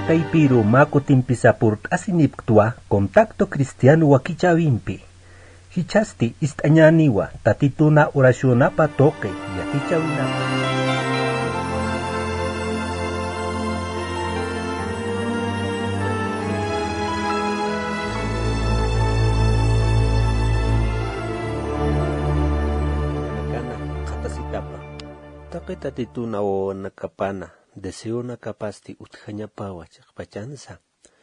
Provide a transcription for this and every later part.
Taipiro mako timpisapurt asiniptua contacto cristiano wakichawimpi. Hichasti istañaniwa tatituna oracionapa toque yakichawinapa. Takita tituna o nakapana deseo nakapasti utjaña pawa chakpachansa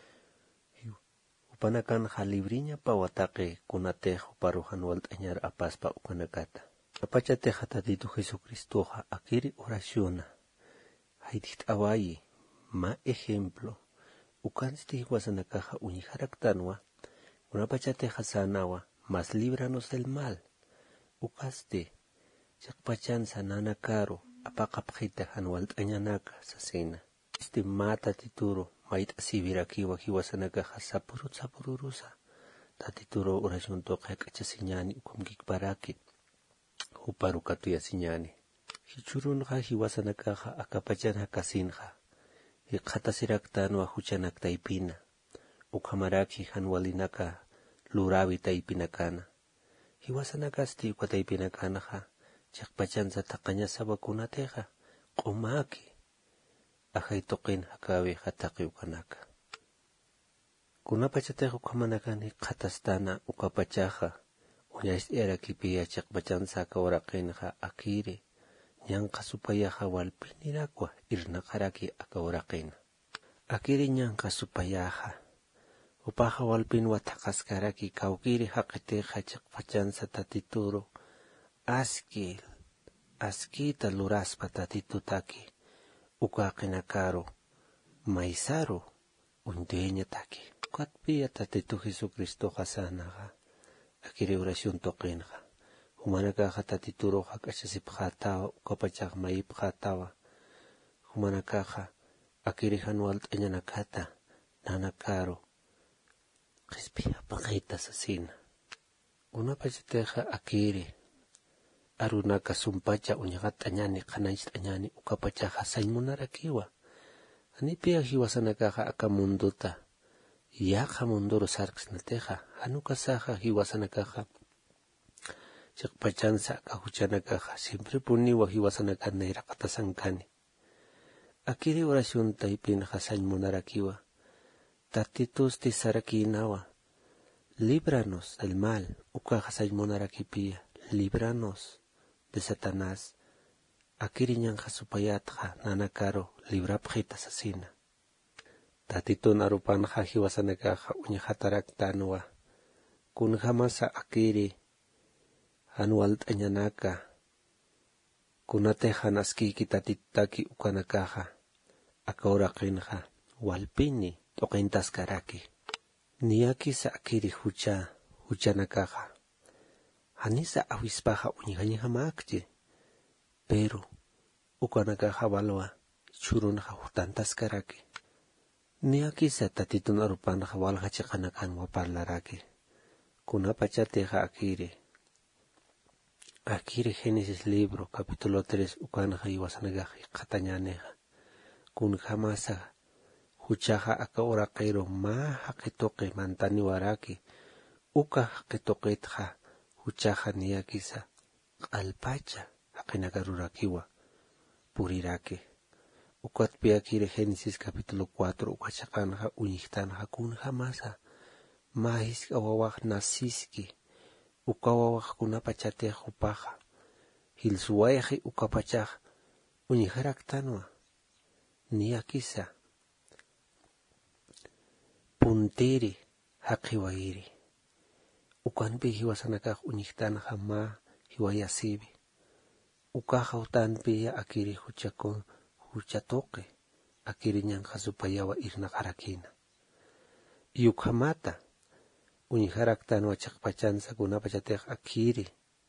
upanakan jalibriña pawa take kunatejo parujan waltañar apaspa ukanakata apachateja tatitu Jesucristoja akiri oraciona haidit awayi ma ejemplo ukansti wasanakaja unijaraktanwa unapachateja sanawa mas líbranos del mal ukaste chakpachansa nanakaro apakapjita hanwaltañanaka sasina mata tituro mait asibirakiwa hiwasanakaja sapururusa tatituro oración toqa kachasiñani ukumkikparaki huparukatuya siñani hichurunja hiwasanakaja akapachana kasinja hiqhatasiraqtanwa huchanaktaypina ukhamaraki hanwalinaka lurawi taypinakana hiwasanakasti ukataypinakanaja chakpachansa taqaña sabakunateja qumaki ajaytoqin hakawi hataqi ukanaka kunapachateja ukhamanakani qhatastana ukapachaja uñash erakipiya chakpachansa akawaraqinja akiri ñanqa supayaja walpinirakwa irnaqaraki akawaraqina akiri ñanqa supayaja upaja walpinwa thaqaskaraki kawkiri haqiteja chakpachansa tatituro askita luraspa tatitutaki ukaqinakaro maisaro undeña taki katpiya tatitu Jesucristo hasanaga akiri oración toqinja humanakaja tatituroja kachasipjatawa ukapachaq mayipjatawa humanakaja akiri hanwaltañanakata nanakaro qispiya paqita sasina unapachateja akiri arunaka sumpacha uñaqatañani qanaychtañani ukapachaja saymunarakiwa anipiya hiwasanakaja akamunduta yaqa munduro sarqsnateja hanukasaja hiwasanakaja chakpachansa akahuchanakaja siempre puniwa hiwasanaka nayraqatasankani akiri oración taypinja saymunarakiwa tatitusti sarakinawa líbranos del mal ukaja saymunarakipiya líbranos de Satanás akiri ñanja supayatja nanakaro librapjita sasina tatitun arupanja hiwasanakaja uñajataraktanwa kunjamasa akiri hanwaltañanaka kunatejan askiki tatitaki ukanakaja akauraqinja walpini toqintaskaraki niyakisa akiri huchanakaja hanisa awispaja uñigañijamakchi pero ukanakaja balwa churunja hutantaskaraki niyakisa tatitun arupanja waljachiqanakanwa parlaraki kunapachateja akiri Génesis libro capítulo 3 ukanja iwasanagaji qatañaneja kunjamasa huchaja akauraqero ma haqitoqe mantani waraki uka haqitoqetja huchaja niyakisa q'alpacha haqinakarurakiwa puriraki ukatpi akiri Génesis capítulo 4 ukachaqanja uñiqtanja kunjamasa mahis awawaq nasiski ukawawaq kunapachatej upaja hilsuwayaji ukapachaj uñijaraktanwa niyakisa puntiri haqiwayiri ukanpi hiwasanakaj uñiqtanja ma hiwayasibi ukaja utanpiya akiri huchatoqe akiri ñanja supayawa irnaqarakina yukhamata uñijaraktanwa chaqpachansa kunapachatej akiri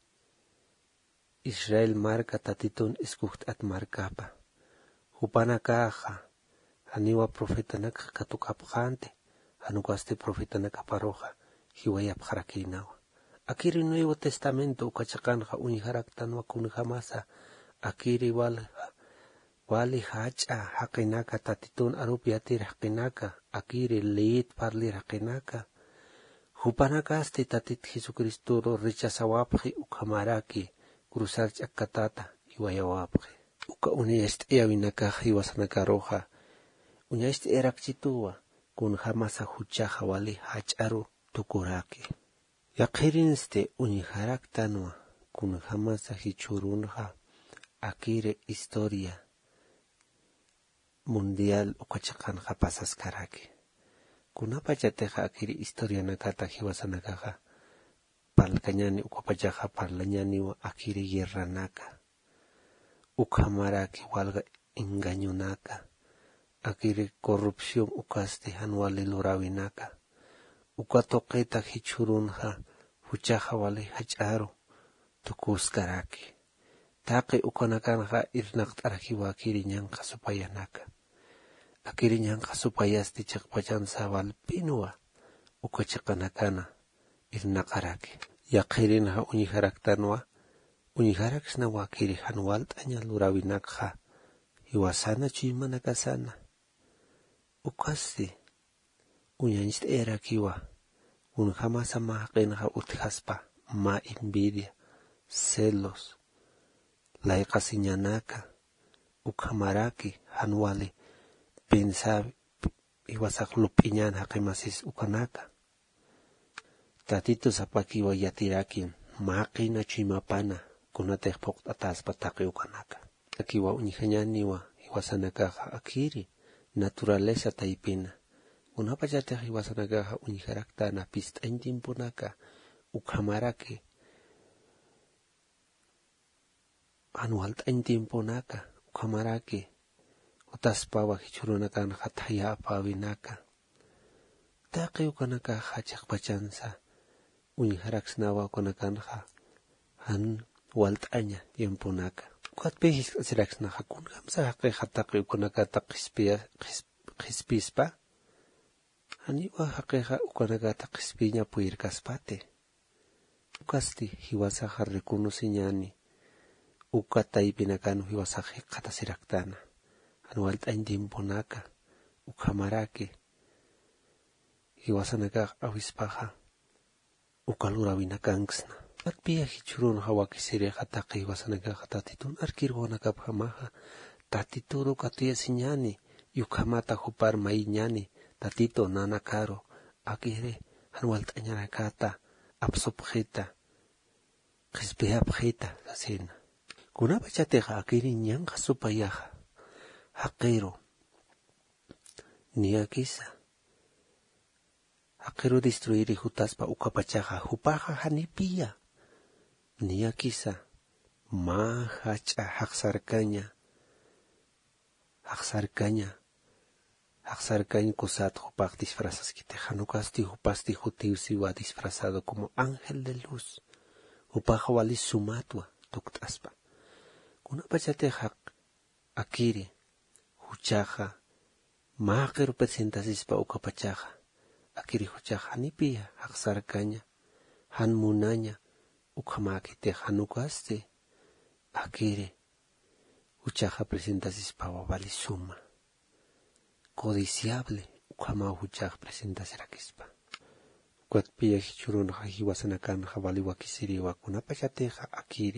Israel marca tatitun iskuqt'at markapa hupanakaja haniwa profetanaka katukapqante hanukaste profetanaka paroja hiwayapqarakinawa akiri Nuevo Testamento ukachaqanja uñijaraktanwa kunjamasa akiri walja wali hacha haqinaka tatitun arupiatir haqinaka akiri leit parlir haqinaka hupanaka asti tatit Jesucristo rechazawapji ukamaraki cruzar chakatata iwayawapji uka uniyast eyawinaka iwasanaka roja uniyast erakchituwa kun hamasa huchaja wali hacharu tukuraki yaqirinste uniharaktanwa kun hamasa hichurunja akire historia mundial ukachakanja pasas karaki kunapachateja akiri historia nakata hiwasanakaja palkañani ukapachaja parlañani wa akiri guerra naka ukamaraki walga engaño naka akiri corrupción ukaste anuali lorawinaka ukatoqeta hichurunja huchaja wali hach'aru tukuskaraki taqi ukanakanja irnaqt'arajiwa akiri ñanqa supayanaka akiri ñanqa supayasti chiqpachansa walpinuwa ukachiqanakana irnaqaraki yaqirinja uñiharaktanwa uñiharaksnawa akiri hanualt'aña lurawinakja hiwasana chuymanakasana ukasti uñanchta erakiwa unjamasa mahaqinja utjaspa ma envidia celos laiqasiñanaka ukhamaraki hanuali pensar iwasaq lupiñan haqimasis ukanaka tatito sapakiwa yatiraki maqina chuymapana kunateq poqt'ataspa taqi ukanaka akiwa uñihañaniwa iwasanakaja akiri naturaleza taypina unapachateq iwasanakaja uñiharaktana pist'aintimpunaka ukhamaraki anualt'aintimpunaka ukhamaraki utaspawa hichurunakana hatayapawinaka taqi ukanakaja chiqpachansa uñiharaksnawa ukanakanja han walt'aña tiempunaka ukatpi hisk'asiraksnaja kunhamsa haqiqa taqi ukanakata qhispispa aniwa haqiqa ukanakata qhispiña puyirkaspate ukasti hiwasaqa reconociñani ukataypinakanu hiwasaqa qatasiraktana anualt'aintimpunaka ukhamaraki hiwasanaka awispaqa ukalurawinakanksna atpiya hichurunja wakisiriqa taqi hiwasanakaqa tatitun arkirwanakapjamaja tatituru katuyasiñani yukhamata hupar mayñani tatito nana karo akire anualt'añarakata apsopjeta qhispiyapjeta asina kunapachateqa akiri ñanqa supayaja haqiro niyakisa haqiro destruiri hutaspa ukapachaja hupaja hanipiya niyakisa ma hacha haqsarkaña kusat hupaq disfrazaskite hanukasti hupasti hutiwsiwa disfrazado como ángel de luz hupaja wali sumatwa tukt'aspa kunapachateqa akiri huchaja maqir presentasispa ukapachaja akiri huchaja hanipiya haqsarkaña hanmunaña ukhamakite hanukasti akiri huchaja presentasispa wawali suma codiciable ukhama huchaja presentasirakispa ukatpiya hichurunja hiwasanakanja wali wakisiriwa kunapachateqa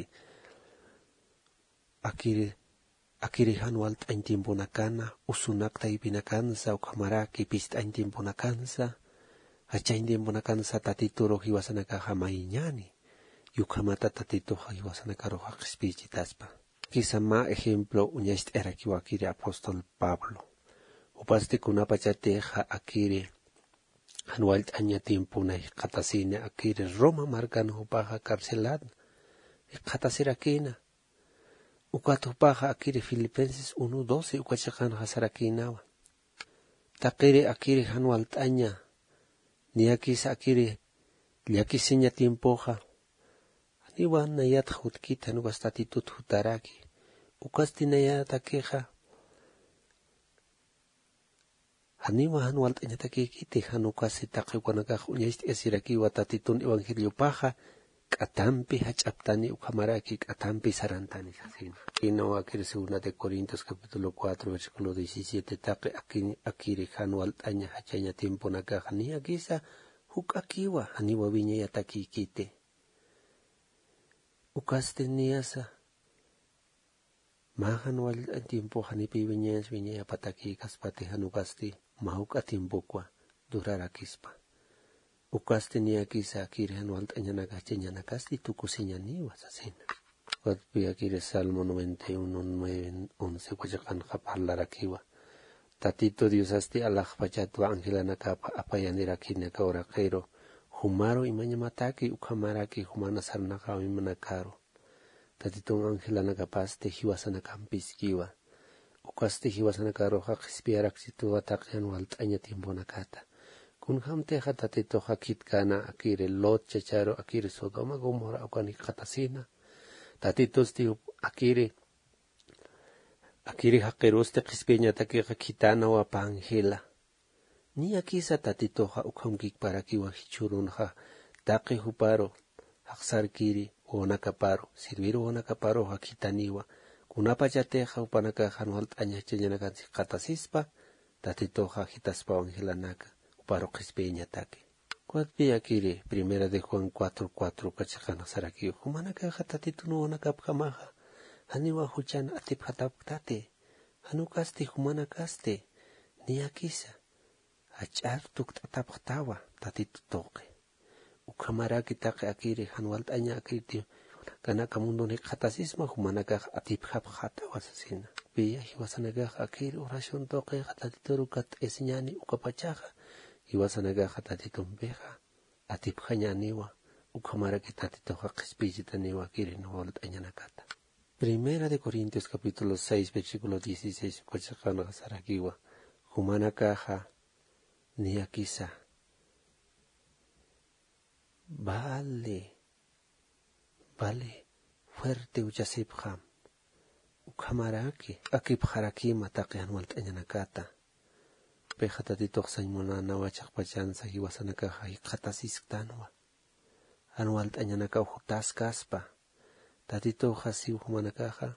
akiri hanualt'aintimpunakana usunaqtaypinakansa ukhamaraki pist'aintimpunakansa hachaintimpunakansa tatituru hiwasanakaja mayñani yukhamata tatituja hiwasanakaruja qhispichitaspa quizá ma ejemplo uñasht'erakiwa akiri apóstol Pablo upasti kunapachateqa akiri hanualt'aña timpunay qatasina akiri Roma markana hupaja carcelad qatasirakina ukatupaja akiri Filipenses 1:12 ukachaqanja sarakinawa taqiri akiri hanualt'aña niyakisa akiri llakisiña tiempoja aniwa nayata hutkita nukas tatitut hutaraki ukasti nayata keja aniwa hanualt'aña takikiti hanukasi taqi wanakaq uñaist esirakiwa tatitun evangelio paja Katampi hachaptani ukamaraki katampi sarantani sasina. Ino akiri segunda de Corintios capítulo 4 versículo 17 taqi akiri hanual taña hachaña tiempo nakaja ni akisa hukakiwa haniwa viña yataki kite. Ukaste niasa mahan wal tiempo hanipi viña yapataki kaspati hanukasti mahuk tiempo kwa durarakispa. Ukaste ni akisa akiri hanual taña nakacheña nakasti tukusiña niwa sasina. Watpi akiri Salmo 91, 9, 11 wajakan kapalarakiwa. Tatito Dios asti Allah pachatwa angelanaka apayandirakina kaurakero. Humaro imanya mataki ukamaraki humana sarnaka imanakaro. Tatito angelanaka paste hiwasana kampiskiwa. Ukaste hiwasana karo hakispiarak situ watakyan waltanya timbonakata. Kun hamte tatito hakit kana akiri Lot chacharo akiri Sodoma Gomorra ukani katasina. Tatito sti akiri hakeroste kispiña taki kitana wa pangela. Ni akisa tatito ha ukamkik para kiwa hichurun ha taki huparo haksar kiri onakaparo sirviro onakaparo ha kitaniwa kunapa chate ha upanaka hanwalt anya cheñana katasispa tatito ha hitaspa angela naka uparo kispiña taki. Kuatpi akiri primera de Juan 4:4 kachakana saraki humanaka tatito no onakapkamaha. Haniwa huchan atip hataptate, hanukasti humanakaste, ni akisa, achar tuk tataptawa, tatito toque. Ukamaraki take akiri, hanualt aña akiri, kanaka mundo ne katasisma humanaka atip hapatawa sasina. Pia hiwasanaka akiri oración toque, tatito rukat esiñani ukapachaja, hiwasanaka tatito mbeja, atip hañaniwa, ukamaraki tatito hakispijitaniwa akiri no volt aña nakata. Primera de Corintios capítulo 6 versículo 16 Cochacana Sarakiwa Humana caja ni akisa vale fuerte uchasipjam ukamaraki akip haraki mataki anwalt anyanakata pejata titok saimona nawachak pachansa hiwasanaka hikatasis tanwa anwalt anyanaka ujutas kaspa tatito hasi humanakaja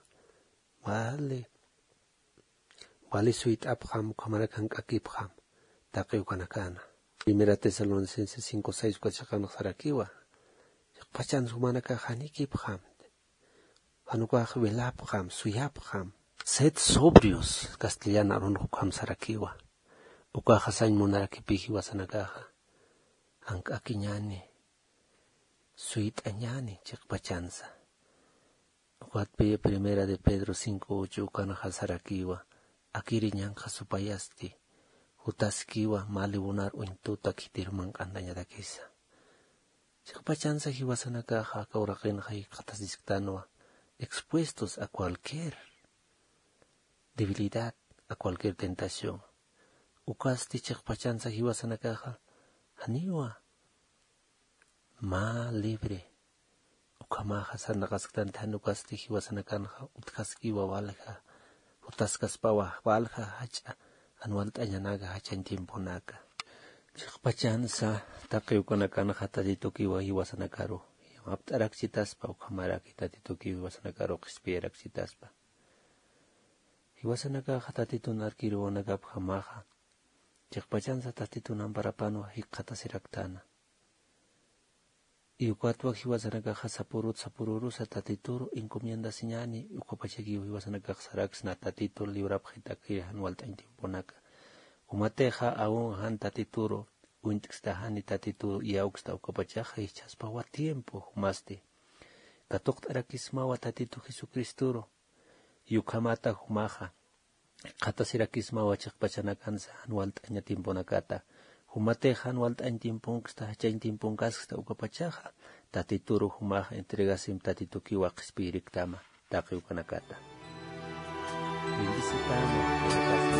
vale suit abham kamarakan akibham taqiu kanakana. Primera Tesalonicenses 5:6 kwachakana sarakiwa pachan humanakaja nikibham hanukaj velabham suyabham sed sobrios castellana ron hukam sarakiwa ukaja sañ monarakipihi wasanakaja ank akiñani suit añani chikpachansa. Kuatpi primera de Pedro 5:8 ukana hasarakiwa akiri ñanja supayasti hutaskiwa malibunar uintuta kitirman kandaña dakisa. Chikpachansa hiwasanakaja kaurakin hay katasisktanoa expuestos a cualquier debilidad, a cualquier tentación. Ukasti chikpachansa hiwasanakaja haniwa ma libre. Ukamaja sanakasktan tanukasti hiwasanakanja utkaskiwa walja utaskaspawa walja hacha anual tañanaga hacha en tiempo naka. Chikpachansa taqiukanakanja tatitukiwa hiwasanakaro aptaraksitaspa ukamaraki tatitukiwa hiwasanakaro qispieraksitaspa. Hiwasanakaja tatitunarkiruwanakapja maja chikpachansa tatitunamparapano hiqatasiraktana. Iukwatwa hiwasanakaja sapururusa tatituro encomienda siñani ukapachakiwa hiwasanakaja saraksna tatito librapjitaki anualta intimponaka. Umateja aún han tatituro uintixtajani tatituro yauxta ukapachaja ichaspawa tiempo humaste. Katoktarakismawa tatito Jesucristuro yukamata humaja qatasirakismawa chikpachanakansa anualta ñatimponakata. Humateja anualta intimponxta hacha intimponkasxta ukapachaja tatituro humaja entregasim tatitukiwa qispiriktama taqiukanakata. Bendicitamos